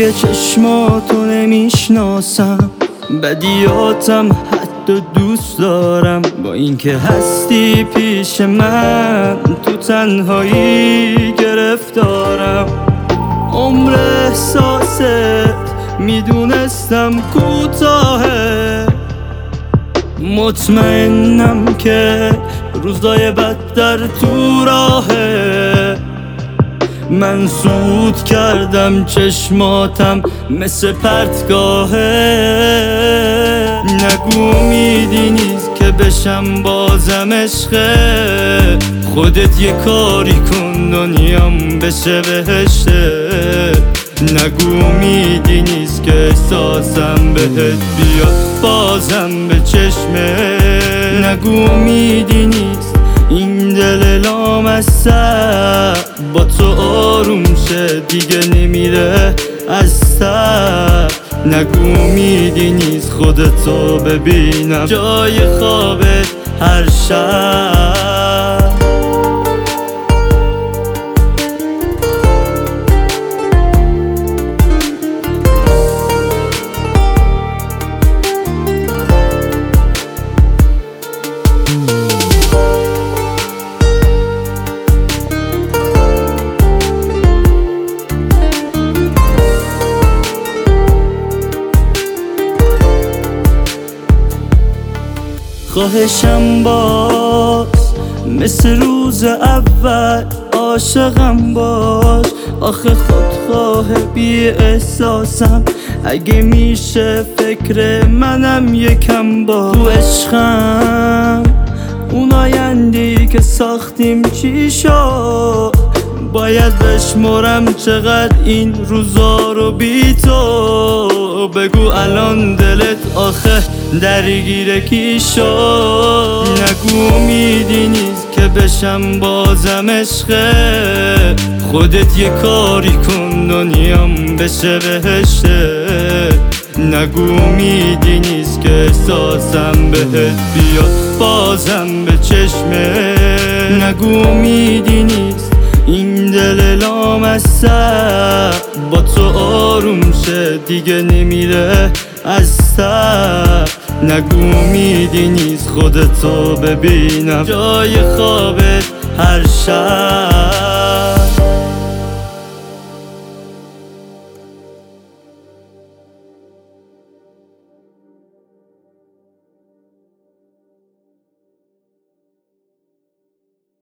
دیگه چشماتو نمیشناسم، بدیاتم حتی دوست دارم. با اینکه هستی پیش من تو تنهایی گرفتارم. عمر احساست میدونستم کوتاهه، مطمئنم که روزای بدتر تو راهه. من سود کردم چشماتم مثل پرتگاهه. نگو امیدی نیست که بشم بازم عشقه، خودت یه کاری کن دنیام بشه بهشته. نگو امیدی نیست که احساسم بهت بیاد بازم به چشمه. نگو امیدی نیست این دل لامصب با تو آروم شه دیگه نمیره از سر. نگو امیدی نیست خودتو ببینم جای خوابت هر شب. خواهشم باز مثل روز اول عاشقم باش. آخه خودخواه بی احساسم، اگه میشه فکر منم یکم با. تو عشقم اون آیندی که ساختیم چی شد؟ باید بشمرم چقدر این روزا رو بی تو. بگو الان دلت آخه درگیر کی شد؟ نگو امیدی نیست که بشم بازم عشقه، خودت یه کاری کن دنیام بشه بهشته. نگو امیدی نیست که احساسم بهت بیاد بازم به چشمه. نگو امیدی نیست این دل لامصب با تو آروم شه دیگه نمیره از سر. نگو امیدی نیست خودتو ببینم جای خوابت هر شب.